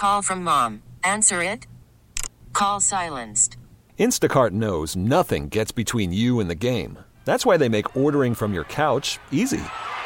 Call from mom. Answer it. Call silenced. Instacart knows nothing gets between you and the game. That's why they make ordering from your couch easy.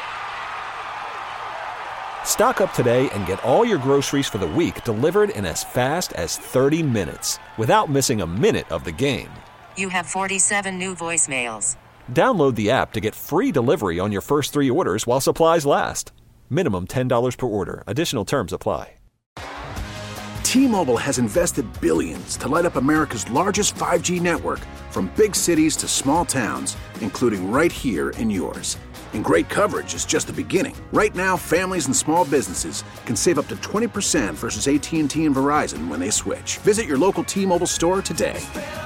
Stock up today and get all your groceries for the week delivered in as fast as 30 minutes without missing a minute of the game. You have 47 new voicemails. Download the app to get free delivery on your first 3 orders while supplies last. Minimum $10 per order. Additional terms apply. T-Mobile has invested billions to light up America's largest 5G network, from big cities to small towns, including right here in yours. And great coverage is just the beginning. Right now, families and small businesses can save up to 20% versus AT&T and Verizon when they switch. Visit your local T-Mobile store today.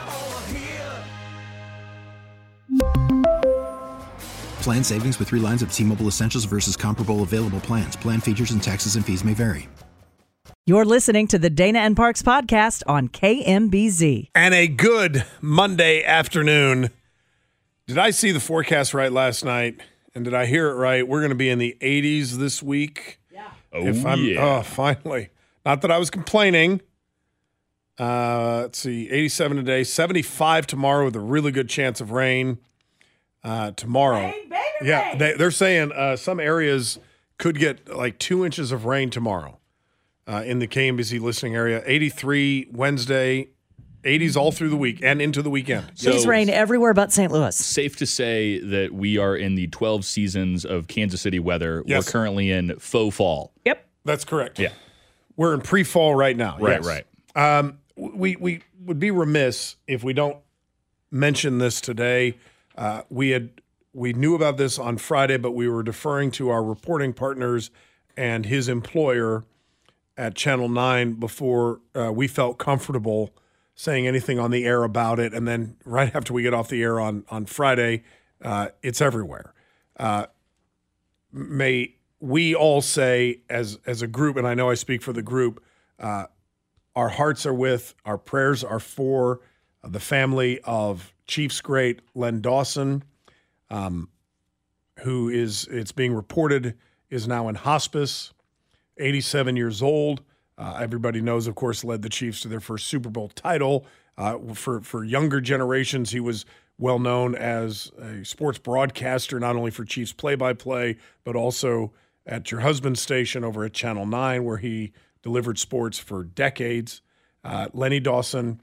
Plan savings with 3 lines of T-Mobile Essentials versus comparable available plans. Plan features and taxes and fees may vary. You're listening to the Dana and Parks podcast on KMBZ. And a good Monday afternoon. Did I see the forecast right last night? And did I hear it right? We're going to be in the 80s this week. Yeah. Oh, finally. Not that I was complaining. Let's see, 87 today, 75 tomorrow with a really good chance of rain tomorrow. Rain, baby, yeah, rain. they're saying some areas could get like 2 inches of rain tomorrow in the KMBZ listening area. 83 Wednesday, 80s all through the week and into the weekend. Please rain everywhere but St. Louis. Safe to say that we are in the 12 seasons of Kansas City weather. Yes. We're currently in faux fall. Yep. That's correct. Yeah. We're in pre-fall right now. Right, yes. right. We would be remiss if we don't mention this today. We knew about this on Friday, but we were deferring to our reporting partners and his employer at Channel 9 before we felt comfortable saying anything on the air about it. And then right after we get off the air on Friday, it's everywhere. May we all say as a group, and I know I speak for the group, our hearts are with, our prayers are for the family of Chiefs great Len Dawson, who is, it's being reported, is now in hospice, 87 years old. Everybody knows, of course, led the Chiefs to their first Super Bowl title. For younger generations, he was well known as a sports broadcaster, not only for Chiefs play-by-play, but also at your husband's station over at Channel 9, where he delivered sports for decades. Lenny Dawson,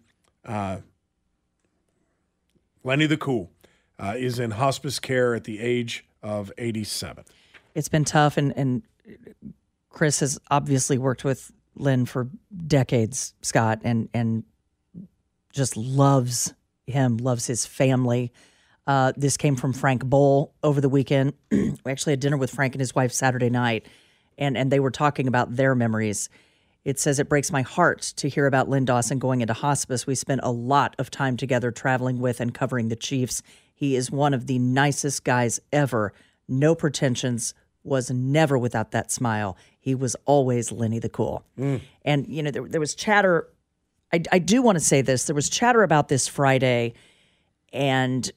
Lenny the Cool, is in hospice care at the age of 87. It's been tough, and Chris has obviously worked with Len for decades, Scott, and just loves him, loves his family. This came from Frank Bowl over the weekend. We actually had dinner with Frank and his wife Saturday night, and they were talking about their memories. It says, "It breaks my heart to hear about Len Dawson going into hospice. We spent a lot of time together traveling with and covering the Chiefs. He is one of the nicest guys ever. No pretensions, was never without that smile. He was always Lenny the Cool." And, you know, there was chatter. I do want to say this. There was chatter about this Friday, and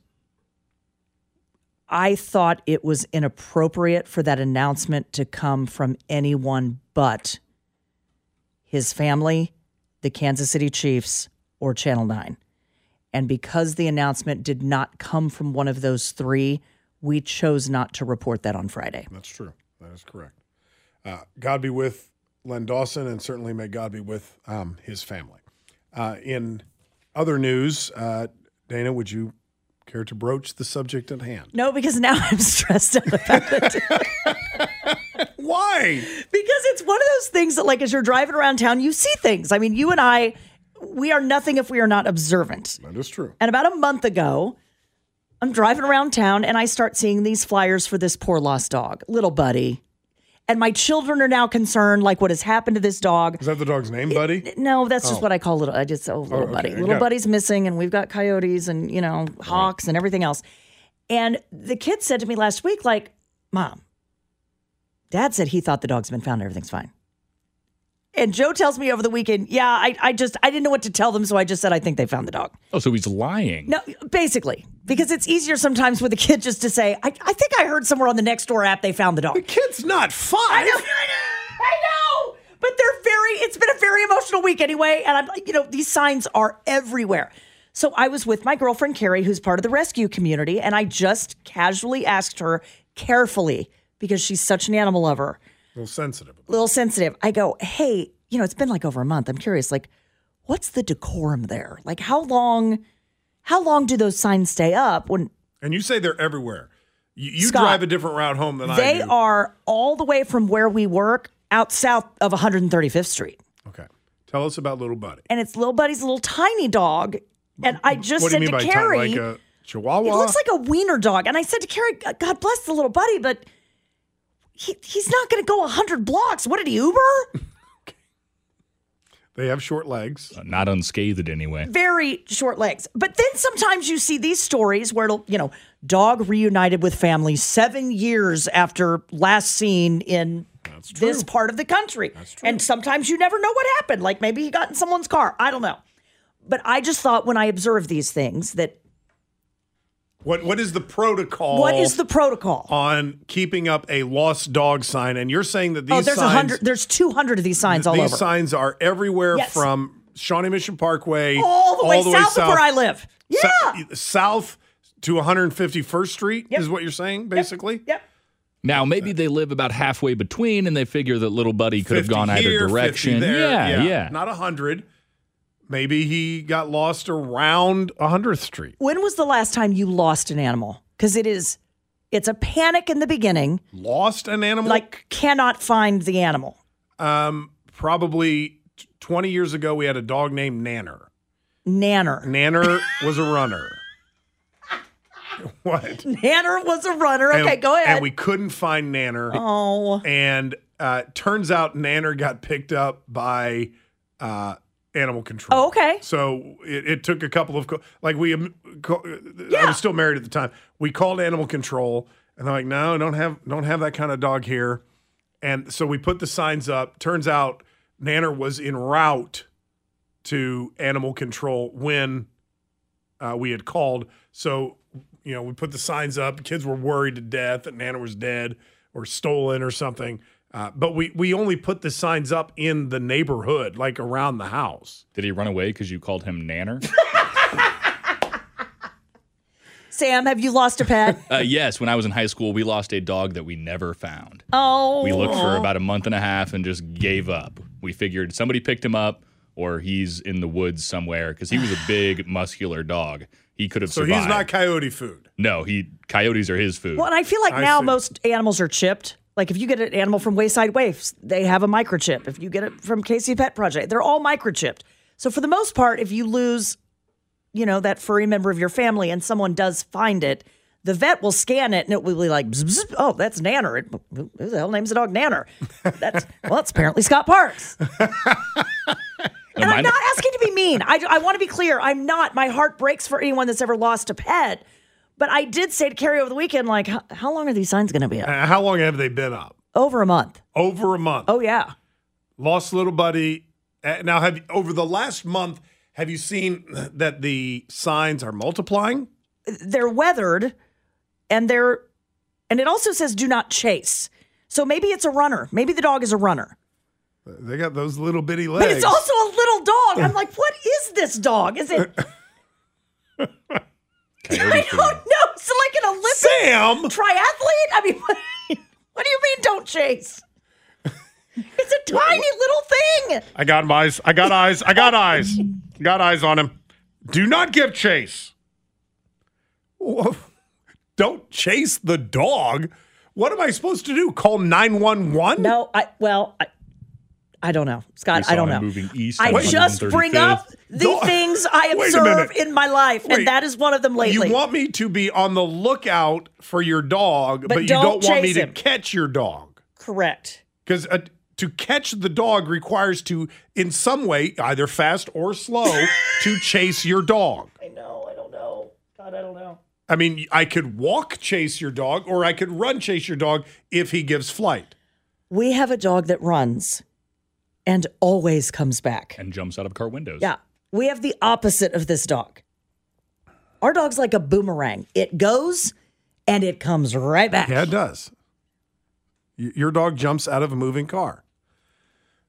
I thought it was inappropriate for that announcement to come from anyone but his family, the Kansas City Chiefs, or Channel 9. And because the announcement did not come from one of those three, we chose not to report that on Friday. That's true. That is correct. God be with Len Dawson, and certainly may God be with his family. In other news, Dana, would you care to broach the subject at hand? No, because now I'm stressed out about it. Why? Because it's one of those things that, like, as you're driving around town, you see things. I mean, you and I, we are nothing if we are not observant. That is true. And about a month ago, I'm driving around town and I start seeing these flyers for this poor lost dog, little Buddy. And my children are now concerned, like, what has happened to this dog. Is that the dog's name, Buddy? No, that's just what I call little. Little Buddy. Little Buddy's missing, and we've got coyotes and, you know, hawks and everything else. And the kid said to me last week, like, "Mom, Dad said he thought the dog's been found and everything's fine." And Joe tells me over the weekend, I didn't know what to tell them, so I just said I think they found the dog. Oh, so he's lying. No, basically, because it's easier sometimes with a kid just to say, I think I heard somewhere on the Nextdoor app they found the dog. The kid's not 5. I know. But it's been a very emotional week anyway. And I'm like, these signs are everywhere. So I was with my girlfriend, Carrie, who's part of the rescue community. And I just casually asked her carefully, because she's such an animal lover. A little sensitive. I go, hey, it's been like over a month. I'm curious, like, what's the decorum there? Like, how long do those signs stay up when? And you say they're everywhere. You Scott, drive a different route home than I do. They are all the way from where we work out south of 135th Street. Okay. Tell us about Little Buddy. And it's Little Buddy's little tiny dog. And I just said to Carrie, like a Chihuahua? It looks like a wiener dog. And I said to Carrie, God bless the little buddy, but he's not going to go 100 blocks. What did he Uber? They have short legs. Not unscathed anyway. Very short legs. But then sometimes you see these stories where it'll, dog reunited with family 7 years after last seen in this part of the country. That's true. And sometimes you never know what happened. Like maybe he got in someone's car. I don't know. But I just thought when I observed these things that. What is the protocol? What is the protocol on keeping up a lost dog sign? And you're saying that these there's signs, there's 200 of these signs all over. These signs are everywhere from Shawnee Mission Parkway all the way south of where I live. Yeah, south to 151st Street is what you're saying, basically. Yep. Now maybe they live about halfway between, and they figure that Little Buddy could have gone either direction. Yeah. Not 100. Maybe he got lost around 100th Street. When was the last time you lost an animal? Because it's a panic in the beginning. Lost an animal? Like cannot find the animal. Probably 20 years ago, we had a dog named Nanner. Nanner was a runner. What? Nanner was a runner. Okay, go ahead. And we couldn't find Nanner. Oh. And turns out Nanner got picked up by animal control. Oh, okay. So it took a couple of I was still married at the time. We called animal control, and they're like, "No, don't have that kind of dog here." And so we put the signs up. Turns out Nanner was en route to animal control when we had called. So we put the signs up. Kids were worried to death that Nanner was dead or stolen or something. But we only put the signs up in the neighborhood, like around the house. Did he run away because you called him Nanner? Sam, have you lost a pet? Yes. When I was in high school, we lost a dog that we never found. Oh. We looked for about a month and a half and just gave up. We figured somebody picked him up or he's in the woods somewhere because he was a big, muscular dog. He could have survived. So he's not coyote food? No, coyotes are his food. Well, and I feel like now most animals are chipped. Like if you get an animal from Wayside Waifs, they have a microchip. If you get it from Casey Pet Project, they're all microchipped. So for the most part, if you lose, that furry member of your family and someone does find it, the vet will scan it and it will be like, bzz, bzz, oh, that's Nanner. Who the hell names the dog Nanner? It's apparently Scott Parks. And I'm not asking to be mean. I want to be clear. I'm not. My heart breaks for anyone that's ever lost a pet. But I did say to Carrie over the weekend, like, how long are these signs going to be up? How long have they been up? Over a month. Over a month. Oh, yeah. Lost Little Buddy. Now, over the last month, have you seen that the signs are multiplying? They're weathered, and it also says do not chase. So maybe it's a runner. Maybe the dog is a runner. They got those little bitty legs. But it's also a little dog. I'm like, what is this dog? Is it? I don't know. It's like an Olympic triathlete. I mean, what do you mean don't chase? It's a tiny little thing. I got eyes. Got eyes on him. Do not give chase. Don't chase the dog. What am I supposed to do? Call 911? No, I don't know, Scott. I don't know. Moving east. I just bring up the things I observe in my life, and that is one of them lately. You want me to be on the lookout for your dog, but you don't want me to catch your dog. Correct. Because to catch the dog requires to, in some way, either fast or slow, to chase your dog. I know. I don't know. God, I don't know. I mean, I could walk chase your dog, or I could run chase your dog if he gives flight. We have a dog that runs and always comes back. And jumps out of car windows. Yeah. We have the opposite of this dog. Our dog's like a boomerang. It goes and it comes right back. Yeah, it does. Your dog jumps out of a moving car.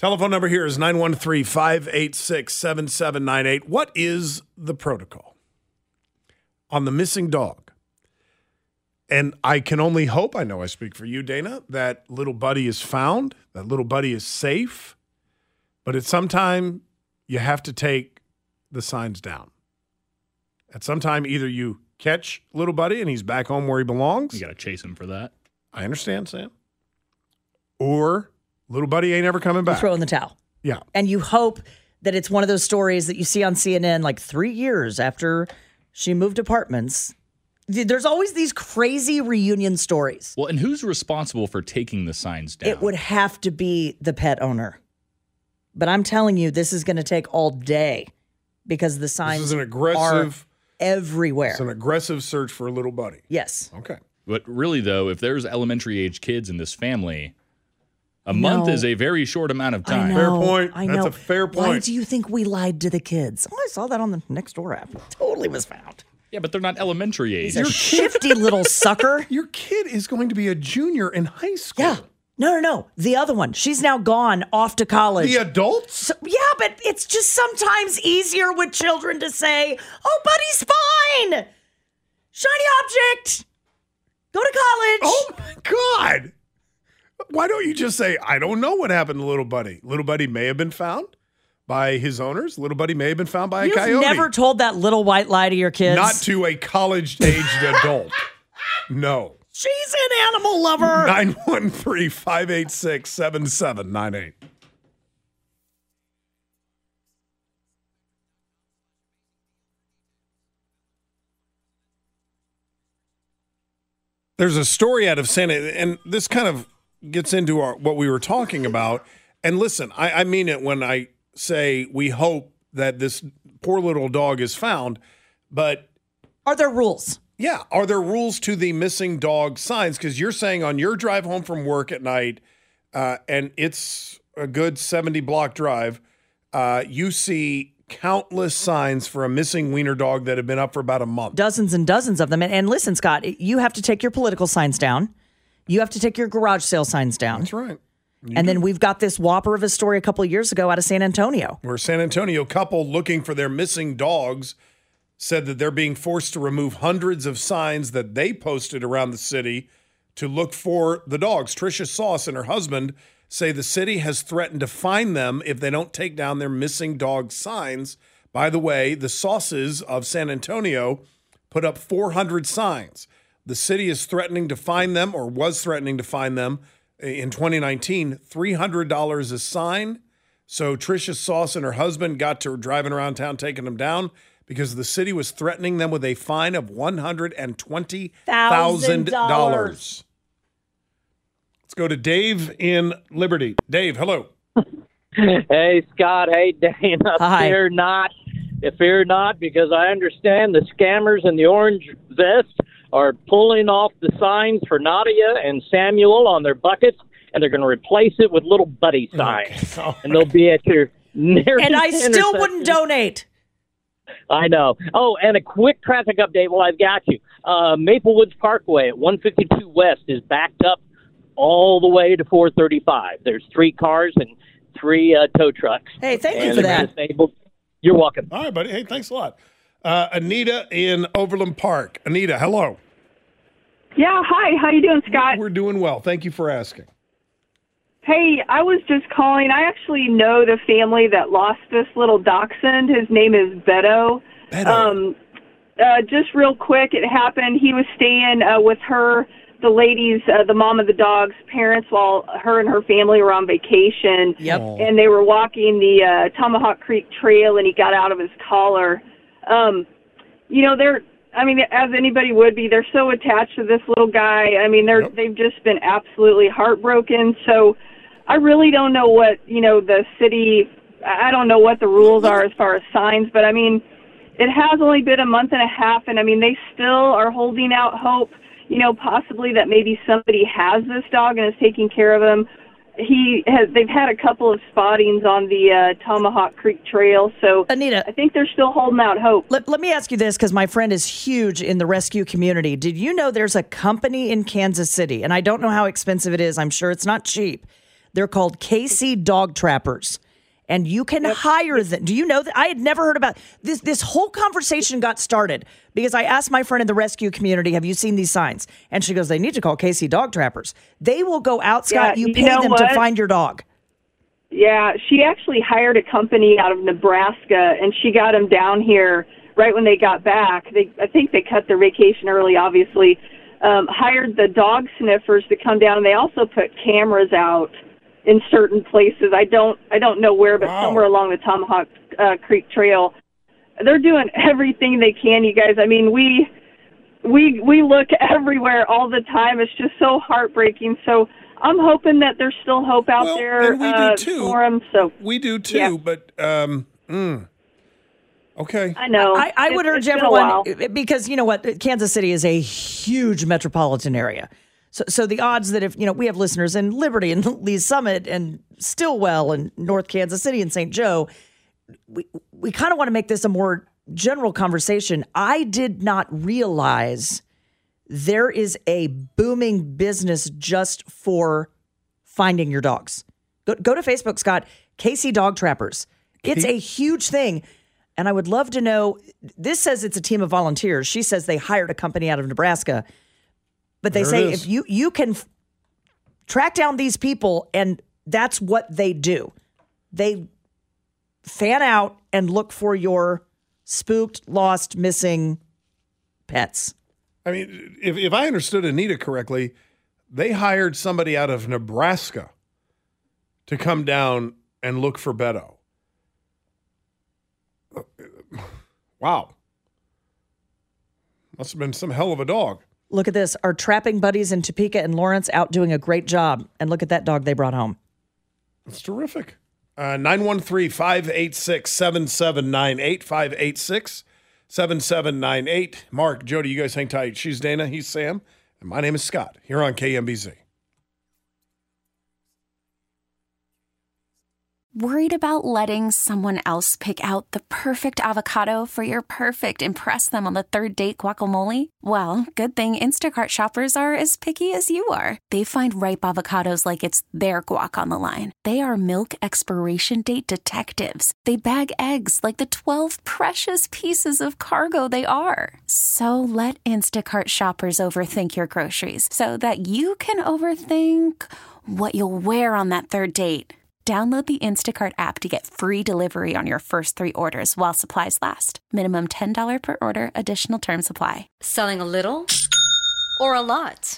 Telephone number here is 913-586-7798. What is the protocol on the missing dog? And I can only hope, I know I speak for you, Dana, that little buddy is found, that little buddy is safe. But at some time, you have to take the signs down. At some time, either you catch little buddy and he's back home where he belongs. You got to chase him for that. I understand, Sam. Or little buddy ain't ever coming back. Throw in the towel. Yeah. And you hope that it's one of those stories that you see on CNN like 3 years after she moved apartments. There's always these crazy reunion stories. Well, and who's responsible for taking the signs down? It would have to be the pet owner. But I'm telling you, this is going to take all day because the signs This is an aggressive, are everywhere. It's an aggressive search for a little buddy. Yes. Okay. But really, though, if there's elementary age kids in this family, a month is a very short amount of time. Fair point. I know. That's a fair point. Why do you think we lied to the kids? Oh, I saw that on the Nextdoor app. Totally was found. Yeah, but they're not elementary age. He's a shifty little sucker. Your kid is going to be a junior in high school. Yeah. No. The other one. She's now gone off to college. The adults? So, yeah, but it's just sometimes easier with children to say, oh, buddy's fine. Shiny object. Go to college. Oh, my God. Why don't you just say, I don't know what happened to little buddy. Little buddy may have been found by his owners. Little buddy may have been found by a coyote. You've never told that little white lie to your kids? Not to a college-aged adult. No. She's an animal lover. 913-586-7798. There's a story out of Santa, and this kind of gets into what we were talking about. And listen, I mean it when I say we hope that this poor little dog is found, but are there rules? Yeah. Are there rules to the missing dog signs? Because you're saying on your drive home from work at night, and it's a good 70-block drive, you see countless signs for a missing wiener dog that have been up for about a month. Dozens and dozens of them. And listen, Scott, you have to take your political signs down. You have to take your garage sale signs down. That's right. And then we've got this whopper of a story a couple of years ago out of San Antonio. Where a San Antonio couple looking for their missing dogs said that they're being forced to remove hundreds of signs that they posted around the city to look for the dogs. Tricia Sauce and her husband say the city has threatened to fine them if they don't take down their missing dog signs. By the way, the Sauces of San Antonio put up 400 signs. The city is threatening to fine them, or was threatening to fine them in 2019, $300 a sign. So Tricia Sauce and her husband got to driving around town taking them down because the city was threatening them with a fine of $120,000. Let's go to Dave in Liberty. Dave, hello. Hey, Scott. Hey, Dana. Hi. Fear not, because I understand the scammers in the orange vest are pulling off the signs for Nadia and Samuel on their buckets, and they're going to replace it with little buddy signs. Okay. And they'll be at your nearest And I still intersection. wouldn't donate. I know. Oh, and a quick traffic update while I've got you. Maple Woods Parkway at 152 West is backed up all the way to 435. There's 3 cars and 3 tow trucks. Hey, thank you And for they're that. disabled. You're welcome. All right, buddy. Hey, thanks a lot. Anita in Overland Park. Anita, hello. Yeah, hi. How you doing, Scott? We're doing well. Thank you for asking. Hey, I was just calling. I actually know the family that lost this little dachshund. His name is Beto. Just real quick, it happened. He was staying with her, the ladies, the mom of the dog's parents, while her and her family were on vacation. Yep. And they were walking the Tomahawk Creek Trail, and he got out of his collar. As anybody would be, they're so attached to this little guy. I mean, they've just been absolutely heartbroken. So I really don't know what, the city, I don't know what the rules are as far as signs, but I mean, it has only been a month and a half, and I mean, they still are holding out hope, possibly that maybe somebody has this dog and is taking care of him. They've had a couple of spottings on the Tomahawk Creek Trail, so Anita, I think they're still holding out hope. Let me ask you this, because my friend is huge in the rescue community. Did you know there's a company in Kansas City, and I don't know how expensive it is, I'm sure it's not cheap, They're called KC Dog Trappers. And you can hire them. Do you know that? I had never heard about this. This whole conversation got started because I asked my friend in the rescue community, have you seen these signs? And she goes, they need to call KC Dog Trappers. They will go out, Scott. You pay them to find your dog. Yeah, she actually hired a company out of Nebraska, and she got them down here right when they got back. I think they cut their vacation early, obviously. Hired the dog sniffers to come down, and they also put cameras out in certain places. I don't know where, but somewhere along the Tomahawk Creek Trail. They're doing everything they can, you guys. I mean, we look everywhere all the time. It's just so heartbreaking. So I'm hoping that there's still hope out there and we do too. For them. So we do too, but okay. I know. I would urge everyone, because you know what, Kansas City is a huge metropolitan area. So the odds that if, we have listeners in Liberty and Lee's Summit and Stillwell and North Kansas City and St. Joe, we kind of want to make this a more general conversation. I did not realize there is a booming business just for finding your dogs. Go to Facebook, Scott, KC Dog Trappers. It's a huge thing. And I would love to know, this says it's a team of volunteers. She says they hired a company out of Nebraska. But they say if you can track down these people, and that's what they do. They fan out and look for your spooked, lost, missing pets. I mean, if I understood Anita correctly, they hired somebody out of Nebraska to come down and look for Beto. Wow. Must have been some hell of a dog. Look at this. Our trapping buddies in Topeka and Lawrence out doing a great job. And look at that dog they brought home. That's terrific. 913-586-7798. 586-7798. Mark, Jody, you guys hang tight. She's Dana. He's Sam. And my name is Scott here on KMBZ. Worried about letting someone else pick out the perfect avocado for your perfect impress them on the third date guacamole? Well, good thing Instacart shoppers are as picky as you are. They find ripe avocados like it's their guac on the line. They are milk expiration date detectives. They bag eggs like the 12 precious pieces of cargo they are. So let Instacart shoppers overthink your groceries so that you can overthink what you'll wear on that third date. Download the Instacart app to get free delivery on your first 3 orders while supplies last. Minimum $10 per order. Additional terms apply. Selling a little or a lot?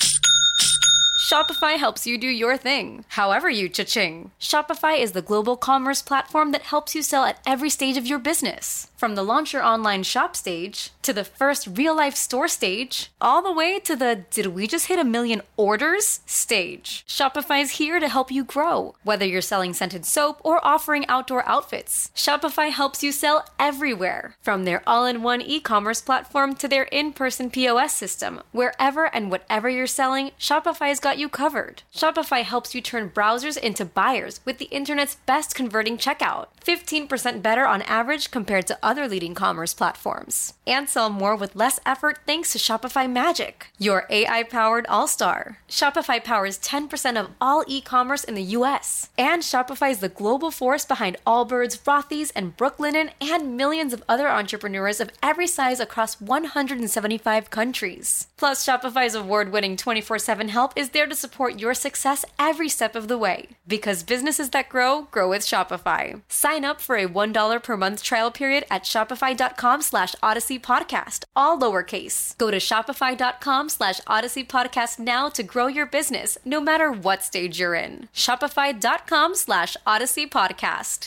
Shopify helps you do your thing, however you cha-ching. Shopify is the global commerce platform that helps you sell at every stage of your business. From the launch your online shop stage, to the first real-life store stage, all the way to the did we just hit 1 million orders stage. Shopify's here to help you grow. Whether you're selling scented soap or offering outdoor outfits, Shopify helps you sell everywhere. From their all-in-one e-commerce platform to their in-person POS system, wherever and whatever you're selling, Shopify's got you covered. Shopify helps you turn browsers into buyers with the internet's best converting checkout. 15% better on average compared to other leading commerce platforms. And sell more with less effort thanks to Shopify Magic, your AI-powered all-star. Shopify powers 10% of all e-commerce in the U.S. And Shopify is the global force behind Allbirds, Rothy's, and Brooklinen, and millions of other entrepreneurs of every size across 175 countries. Plus, Shopify's award-winning 24/7 help is there to support your success every step of the way. Because businesses that grow, grow with Shopify. Sign up for a $1 per month trial period at shopify.com/Odyssey Podcast, all lowercase. Go to shopify.com/Odyssey Podcast now to grow your business, no matter what stage you're in. Shopify.com/Odyssey Podcast.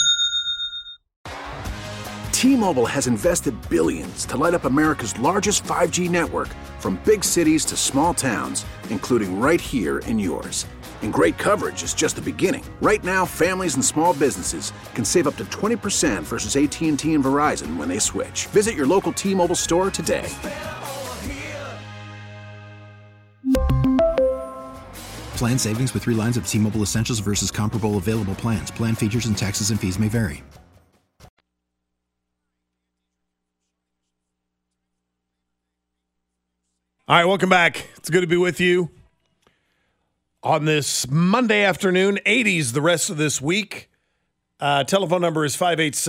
T-Mobile has invested billions to light up America's largest 5G network, from big cities to small towns, including right here in yours. And great coverage is just the beginning. Right now, families and small businesses can save up to 20% versus AT&T and Verizon when they switch. Visit your local T-Mobile store today. Plan savings with 3 lines of T-Mobile Essentials versus comparable available plans. Plan features and taxes and fees may vary. All right, welcome back. It's good to be with you. On this Monday afternoon, 80s the rest of this week. Telephone number is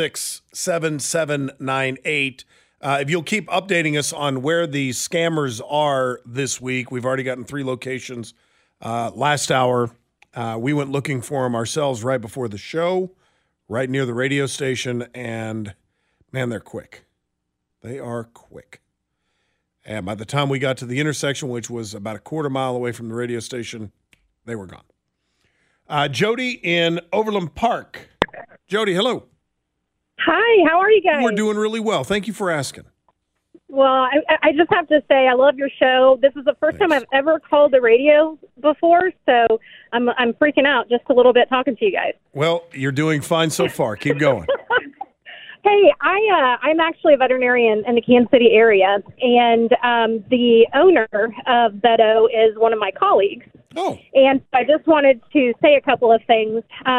586-7798. If you'll keep updating us on where the scammers are this week, we've already gotten 3 locations. Last hour, we went looking for them ourselves right before the show, right near the radio station, and man, they're quick. They are quick. And by the time we got to the intersection, which was about a quarter mile away from the radio station, they were gone. Jody in Overland Park. Jody, hello. Hi, how are you guys? We're doing really well. Thank you for asking. Well, I just have to say I love your show. This is the first time I've ever called the radio before, so I'm freaking out just a little bit talking to you guys. Well, you're doing fine so far. Keep going. Hey, I'm actually a veterinarian in the Kansas City area, and the owner of Veto is one of my colleagues. Oh. And I just wanted to say a couple of things.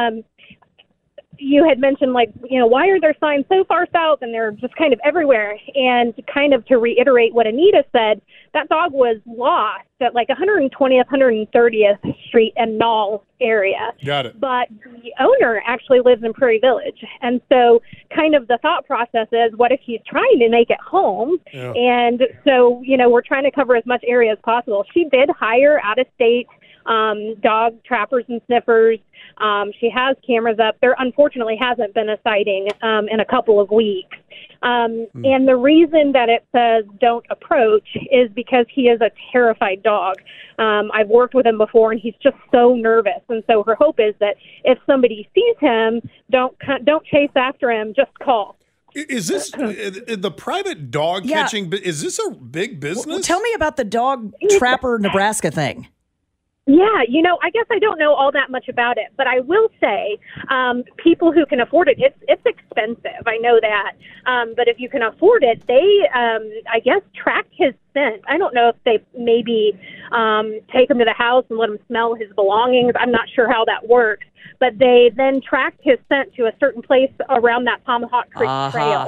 You had mentioned, why are there signs so far south and they're just kind of everywhere? And kind of to reiterate what Anita said, that dog was lost at 120th, 130th Street and Knoll area. Got it. But the owner actually lives in Prairie Village. And so kind of the thought process is, what if he's trying to make it home? Yeah. And so, we're trying to cover as much area as possible. She did hire out-of-state dog trappers and sniffers. She has cameras up. There unfortunately hasn't been a sighting in a couple of weeks. And the reason that it says don't approach is because he is a terrified dog. I've worked with him before, and he's just so nervous. And so her hope is that if somebody sees him, don't chase after him, just call. Is this the private dog catching? Is this a big business? Well, tell me about the dog trapper Nebraska thing. Yeah, I guess I don't know all that much about it, but I will say people who can afford it, it's expensive. I know that. But if you can afford it, they, I guess, track his scent. I don't know if they maybe take him to the house and let him smell his belongings. I'm not sure how that works. But they then track his scent to a certain place around that Tomahawk Creek Trail.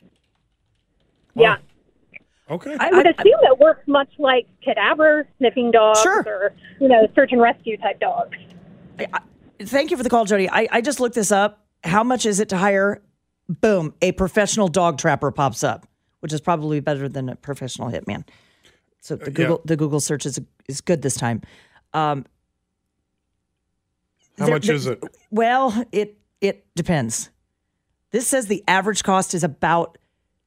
Yeah. Okay. I would assume it works much like cadaver sniffing dogs or, search and rescue type dogs. Thank you for the call, Jody. I just looked this up. How much is it to hire? Boom, a professional dog trapper pops up, which is probably better than a professional hitman. So the Google search is good this time. How much is it? Well, it depends. This says the average cost is about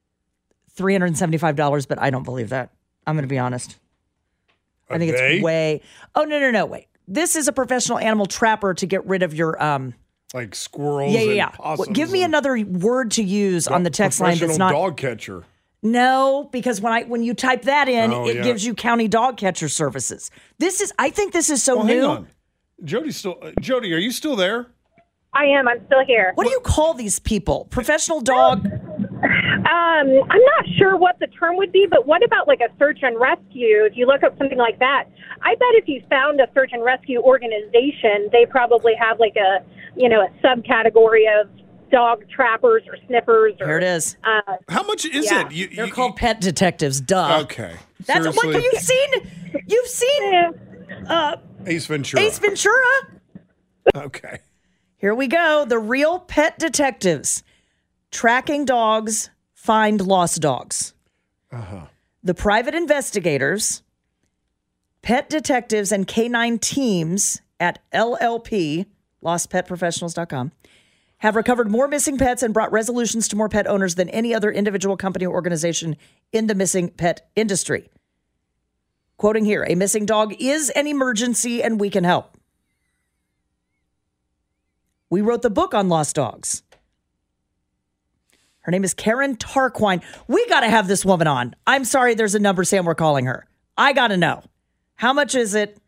$375, but I don't believe that. I'm going to be honest. I think it's way. Oh, no, wait. This is a professional animal trapper to get rid of your like squirrels. Yeah. And possums. Give me another word to use on the text line that's not dog catcher. No, because when you type that in, it gives you county dog catcher services. I think this is so new. Hang on. Jody, are you still there? I am. I'm still here. What do you call these people? Professional dog. I'm not sure what the term would be, but what about like a search and rescue? If you look up something like that, I bet if you found a search and rescue organization, they probably have like a subcategory of dog trappers or sniffers. Here it is. How much is it? They're called pet detectives. Duh. Okay. That's Seriously? what you've seen. You've seen Ace Ventura. Ace Ventura. Okay. Here we go. The real pet detectives. Tracking dogs, find lost dogs. The private investigators, pet detectives, and canine teams at LLP, lostpetprofessionals.com, have recovered more missing pets and brought resolutions to more pet owners than any other individual company or organization in the missing pet industry. Quoting here, a missing dog is an emergency and we can help. We wrote the book on lost dogs. Her name is Karen Tarquine. We got to have this woman on. I'm sorry, there's a number saying we're calling her. I got to know. How much is it?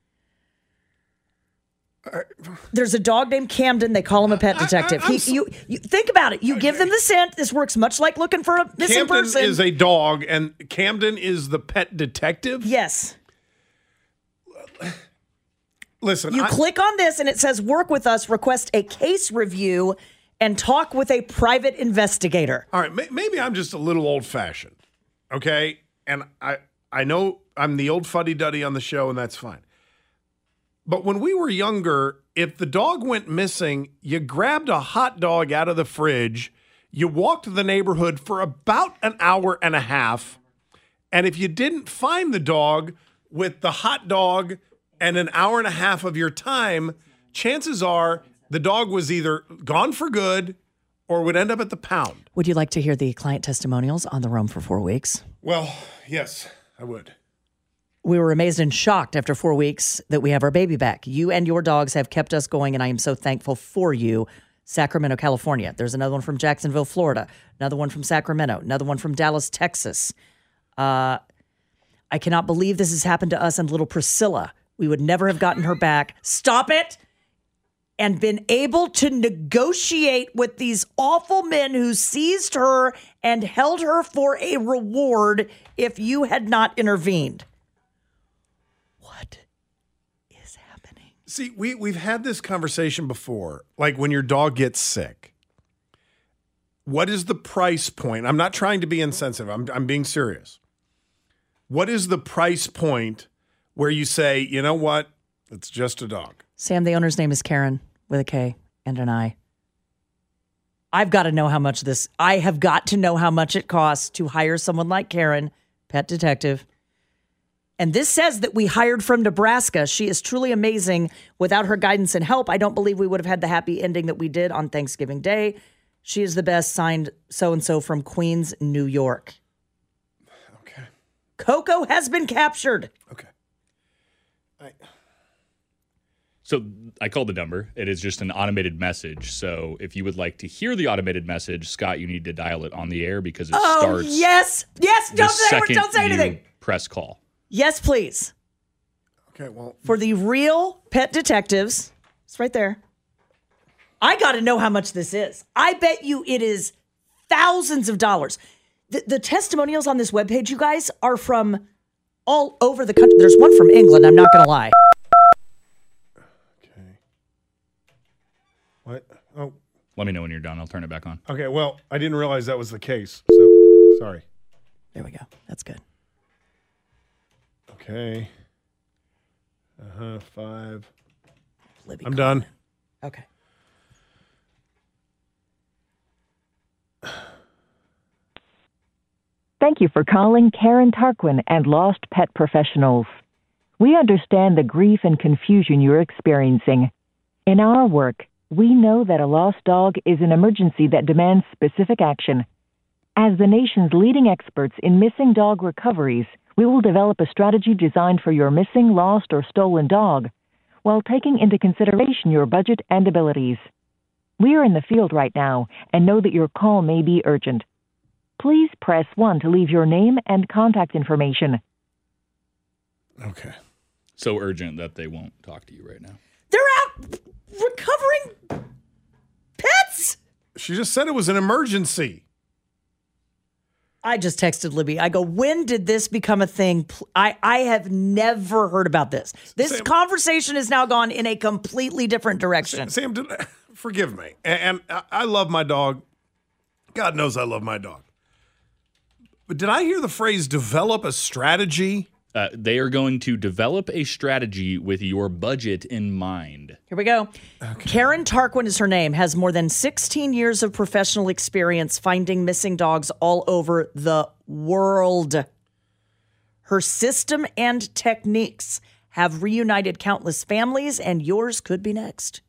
There's a dog named Camden. They call him a pet detective. You think about it. You give them the scent. This works much like looking for a missing person. Camden is a dog, and Camden is the pet detective? Yes. Listen. You click on this, and it says, work with us, request a case review, and talk with a private investigator. All right, maybe I'm just a little old-fashioned, okay? And I know I'm the old fuddy-duddy on the show, and that's fine. But when we were younger, if the dog went missing, you grabbed a hot dog out of the fridge, you walked the neighborhood for about an hour and a half, and if you didn't find the dog with the hot dog and an hour and a half of your time, chances are the dog was either gone for good or would end up at the pound. Would you like to hear the client testimonials on the roam for 4 weeks? Well, yes, I would. We were amazed and shocked after 4 weeks that we have our baby back. You and your dogs have kept us going, and I am so thankful for you. Sacramento, California. There's another one from Jacksonville, Florida. Another one from Sacramento. Another one from Dallas, Texas. I cannot believe this has happened to us and little Priscilla. We would never have gotten her back. Stop it! And been able to negotiate with these awful men who seized her and held her for a reward if you had not intervened. What is happening? See, we've had this conversation before, like when your dog gets sick. What is the price point? I'm not trying to be insensitive. I'm being serious. What is the price point where you say, you know what? It's just a dog. Sam, the owner's name is Karen with a K and an I. I've got to know how much I have got to know how much it costs to hire someone like Karen, pet detective. And this says that we hired from Nebraska. She is truly amazing. Without her guidance and help, I don't believe we would have had the happy ending that we did on Thanksgiving Day. She is the best, signed so-and-so from Queens, New York. Okay. Coco has been captured. Okay. So I called the number. It is just an automated message. So if you would like to hear the automated message, Scott, you need to dial it on the air because it starts. Yes. Don't say anything. You press call. Yes, please. Okay, well. For the real pet detectives, it's right there. I got to know how much this is. I bet you it is thousands of dollars. The testimonials on this webpage, you guys, are from all over the country. There's one from England, I'm not going to lie. What? Oh. Let me know when you're done. I'll turn it back on. Okay, well, I didn't realize that was the case. So, sorry. There we go. That's good. Okay. 5. Libby I'm done. Okay. Thank you for calling Karen Tarquin and Lost Pet Professionals. We understand the grief and confusion you're experiencing. In our work, we know that a lost dog is an emergency that demands specific action. As the nation's leading experts in missing dog recoveries, we will develop a strategy designed for your missing, lost, or stolen dog, while taking into consideration your budget and abilities. We are in the field right now and know that your call may be urgent. Please press 1 to leave your name and contact information. Okay. So urgent that they won't talk to you right now. They're out recovering pets. She just said it was an emergency. I just texted Libby. I go, when did this become a thing? I have never heard about this. This Sam, conversation has now gone in a completely different direction. Sam, forgive me. And I love my dog. God knows I love my dog. But did I hear the phrase develop a strategy? They are going to develop a strategy with your budget in mind. Here we go. Okay. Karen Tarquin is her name, has more than 16 years of professional experience finding missing dogs all over the world. Her system and techniques have reunited countless families, and yours could be next.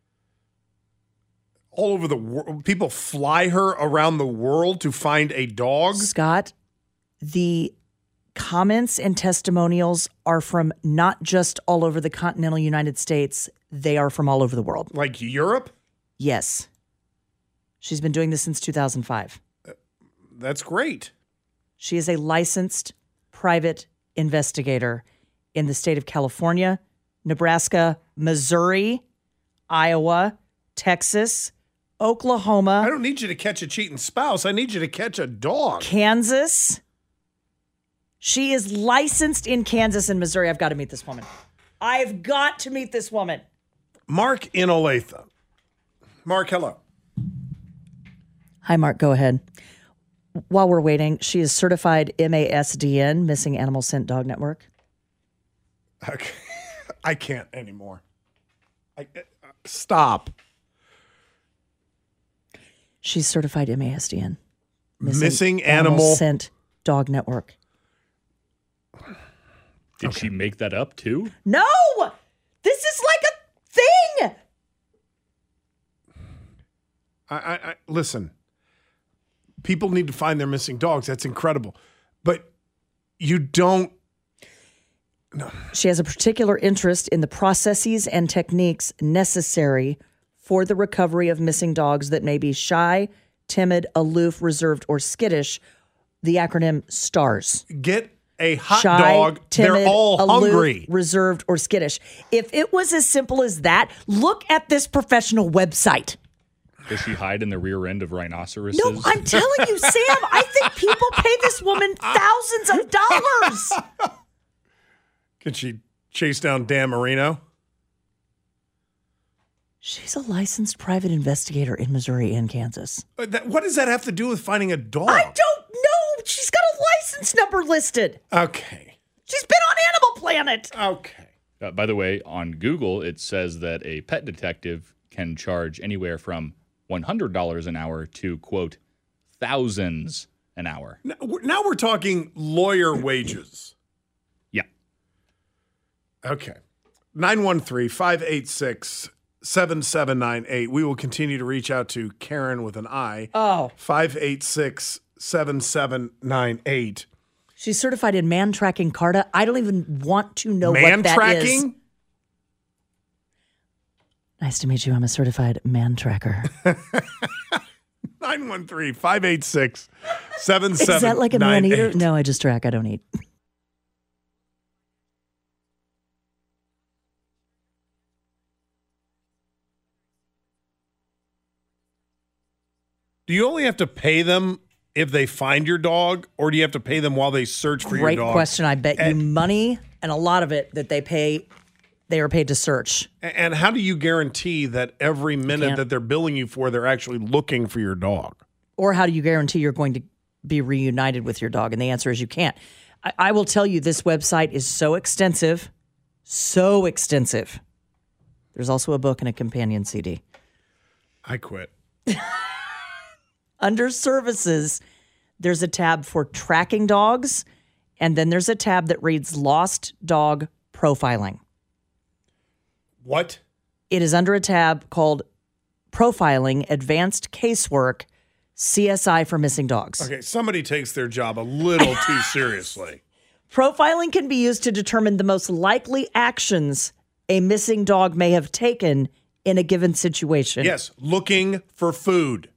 All over the world. People fly her around the world to find a dog? Scott, the comments and testimonials are from not just all over the continental United States. They are from all over the world. Like Europe? Yes. She's been doing this since 2005. That's great. She is a licensed private investigator in the state of California, Nebraska, Missouri, Iowa, Texas, Oklahoma. I don't need you to catch a cheating spouse. I need you to catch a dog. Kansas. She is licensed in Kansas and Missouri. I've got to meet this woman. I've got to meet this woman. Mark in Olathe. Mark, hello. Hi, Mark. Go ahead. While we're waiting, she is certified MASDN, Missing Animal Scent Dog Network. Okay. I can't anymore. Stop. She's certified MASDN. Missing Animal Scent Dog Network. Did she make that up too? No! This is like a thing! I listen. People need to find their missing dogs. That's incredible. But you don't. No. She has a particular interest in the processes and techniques necessary for the recovery of missing dogs that may be shy, timid, aloof, reserved, or skittish. The acronym STARS. Get a hot Shy, dog. timid, They're all aloof, hungry. reserved, or skittish. If it was as simple as that, look at this professional website. Does she hide in the rear end of rhinoceroses? No, I'm telling you, Sam, I think people pay this woman thousands of dollars. Can she chase down Dan Marino? She's a licensed private investigator in Missouri and Kansas. What does that have to do with finding a dog? I don't know. She's got a license number listed. Okay. She's been on Animal Planet. Okay. By the way, on Google, it says that a pet detective can charge anywhere from $100 an hour to, quote, thousands an hour. Now we're talking lawyer wages. Yeah. Okay. 913-586-7798. We will continue to reach out to Karen with an I. 586-7798. She's certified in man tracking CARTA. I don't even want to know man what that tracking? is. Nice to meet you. I'm a certified man tracker. 913-586-7798. Is that like a man eater? No, I just track. I don't eat. Do you only have to pay them if they find your dog, or do you have to pay them while they search for your dog? Great question. I bet you money and a lot of it that they are paid to search. And how do you guarantee that every minute that they're billing you for, they're actually looking for your dog? Or how do you guarantee you're going to be reunited with your dog? And the answer is you can't. I will tell you, this website is so extensive. There's also a book and a companion CD. I quit. Under services, there's a tab for tracking dogs, and then there's a tab that reads Lost Dog Profiling. What? It is under a tab called Profiling Advanced Casework, CSI for Missing Dogs. Okay, somebody takes their job a little too seriously. Profiling can be used to determine the most likely actions a missing dog may have taken in a given situation. Yes, looking for food.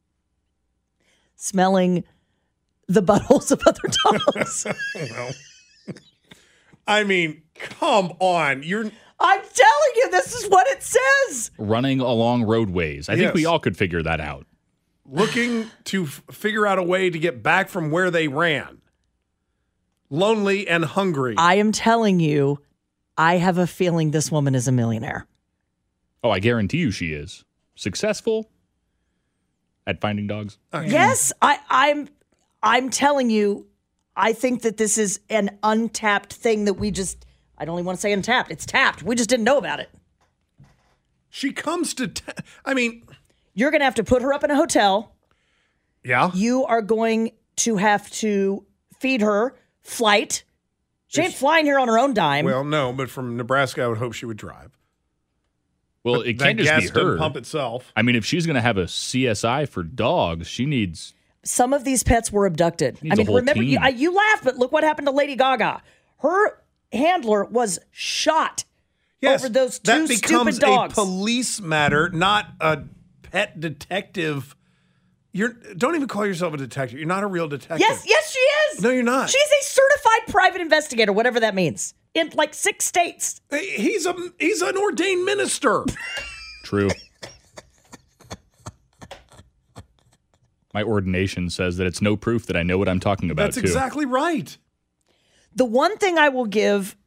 Smelling the buttholes of other dogs. Well, I mean, come on. I'm telling you, this is what it says. Running along roadways. I think we all could figure that out. Looking to figure out a way to get back from where they ran. Lonely and hungry. I am telling you, I have a feeling this woman is a millionaire. Oh, I guarantee you she is. Successful at finding dogs? Yes, I'm telling you, I think that this is an untapped thing that we just, I don't even want to say untapped. It's tapped. We just didn't know about it. She comes to, you're going to have to put her up in a hotel. Yeah. You are going to have to feed her, flight. She ain't flying here on her own dime. Well, no, but from Nebraska, I would hope she would drive. Well, but it can't just gas be doesn't her. Pump itself. I mean, if she's going to have a CSI for dogs, she needs. Some of these pets were abducted. Needs a whole remember, team. you laugh, but look what happened to Lady Gaga. Her handler was shot over those two that becomes stupid dogs. A police matter, not a pet detective. Don't even call yourself a detective. You're not a real detective. Yes, she is. No, you're not. She's a certified private investigator, whatever that means, in like 6 states. He's an ordained minister. True. My ordination says that it's no proof that I know what I'm talking about. That's exactly right. The one thing I will give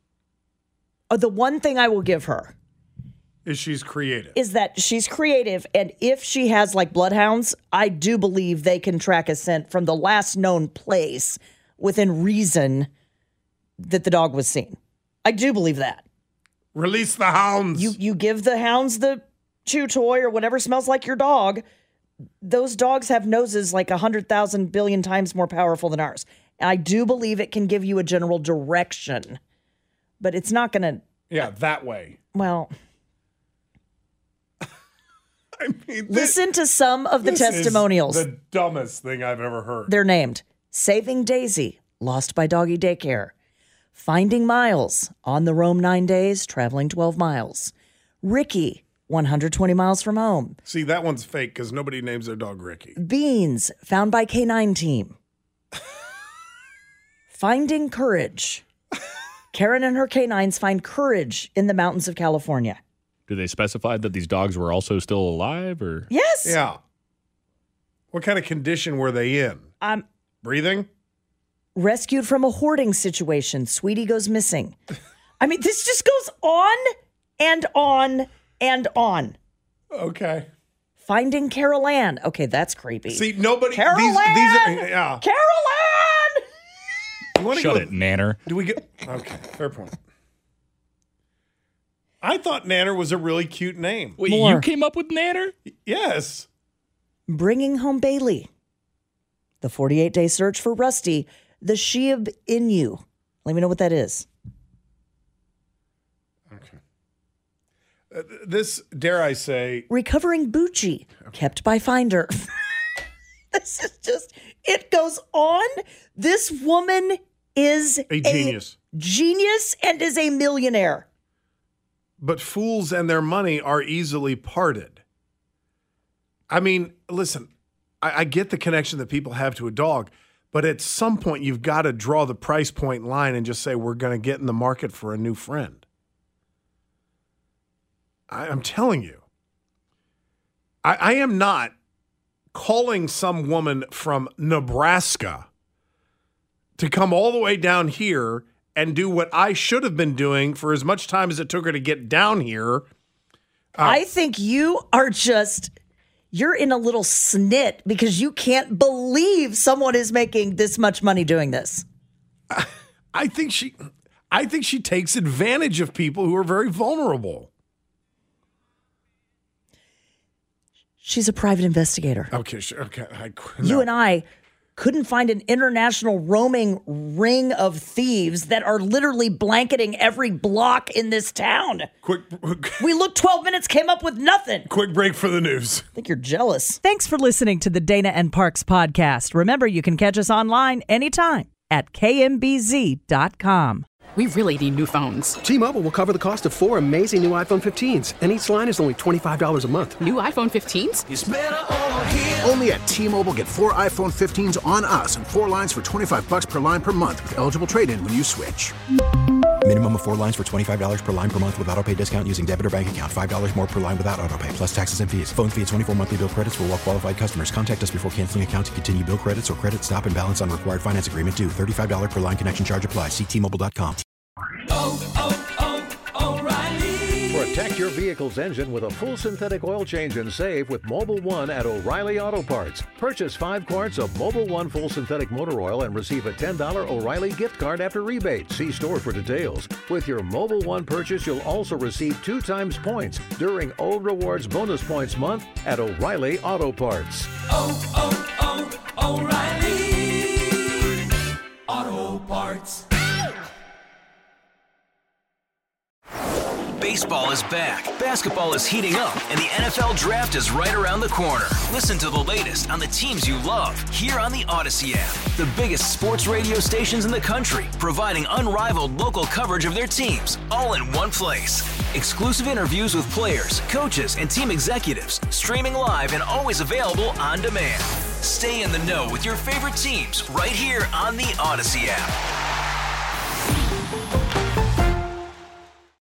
her is she's creative. Is that she's creative, and if she has like bloodhounds, I do believe they can track a scent from the last known place within reason that the dog was seen. I do believe that. Release the hounds. You give the hounds the chew toy or whatever smells like your dog. Those dogs have noses like 100,000 billion times more powerful than ours. And I do believe it can give you a general direction, but it's not going to. Yeah, that way. Well, I mean, listen to some of the testimonials. Is the dumbest thing I've ever heard. They're named Saving Daisy, lost by doggy daycare. Finding Miles, on the roam 9 days, traveling 12 miles. Ricky, 120 miles from home. See, that one's fake because nobody names their dog Ricky. Beans, found by K9 team. Finding Courage. Karen and her canines find courage in the mountains of California. Do they specify that these dogs were also still alive, or? Yes. Yeah. What kind of condition were they in? Breathing? Rescued from a hoarding situation. Sweetie goes missing. I mean, this just goes on and on and on. Okay. Finding Carol Ann. Okay, that's creepy. See, nobody. Carol these Ann! are, yeah. Carol Ann! Shut it, Nanner. Do we get? Okay, fair point. I thought Nanner was a really cute name. Wait, you came up with Nanner? Yes. Bringing home Bailey. The 48-day search for Rusty, the Sheeb Inu. Let me know what that is. Okay. This, dare I say... Recovering Bucci, kept by Finder. This is just, it goes on. This woman is a genius. Genius and is a millionaire. But fools and their money are easily parted. I mean, listen, I get the connection that people have to a dog, but at some point you've got to draw the price point line and just say, we're going to get in the market for a new friend. I'm telling you, I am not calling some woman from Nebraska to come all the way down here and do what I should have been doing for as much time as it took her to get down here. I think you are just, you're in a little snit because you can't believe someone is making this much money doing this. I think she takes advantage of people who are very vulnerable. She's a private investigator. Okay, sure. Okay. You and I couldn't find an international roaming ring of thieves that are literally blanketing every block in this town. We looked 12 minutes, came up with nothing. Quick break for the news. I think you're jealous. Thanks for listening to the Dana and Parks podcast. Remember, you can catch us online anytime at kmbz.com. We really need new phones. T-Mobile will cover the cost of 4 amazing new iPhone 15s, and each line is only $25 a month. New iPhone 15s? It's better over here. Only at T-Mobile, get 4 iPhone 15s on us and 4 lines for $25 per line per month with eligible trade-in when you switch. Minimum of 4 lines for $25 per line per month with autopay discount using debit or bank account. $5 more per line without autopay, plus taxes and fees. Phone fee at 24 monthly bill credits for well-qualified customers. Contact us before canceling account to continue bill credits or credit stop and balance on required finance agreement due. $35 per line connection charge applies. See T-Mobile.com. O'Reilly. Protect your vehicle's engine with a full synthetic oil change and save with Mobil 1 at O'Reilly Auto Parts. Purchase 5 quarts of Mobil 1 full synthetic motor oil and receive a $10 O'Reilly gift card after rebate. See store for details. With your Mobil 1 purchase, you'll also receive 2 times points during O Rewards Bonus Points Month at O'Reilly Auto Parts. O'Reilly Auto Parts. Baseball is back, basketball is heating up, and the NFL Draft is right around the corner. Listen to the latest on the teams you love here on the Odyssey app. The biggest sports radio stations in the country, providing unrivaled local coverage of their teams, all in one place. Exclusive interviews with players, coaches, and team executives, streaming live and always available on demand. Stay in the know with your favorite teams right here on the Odyssey app.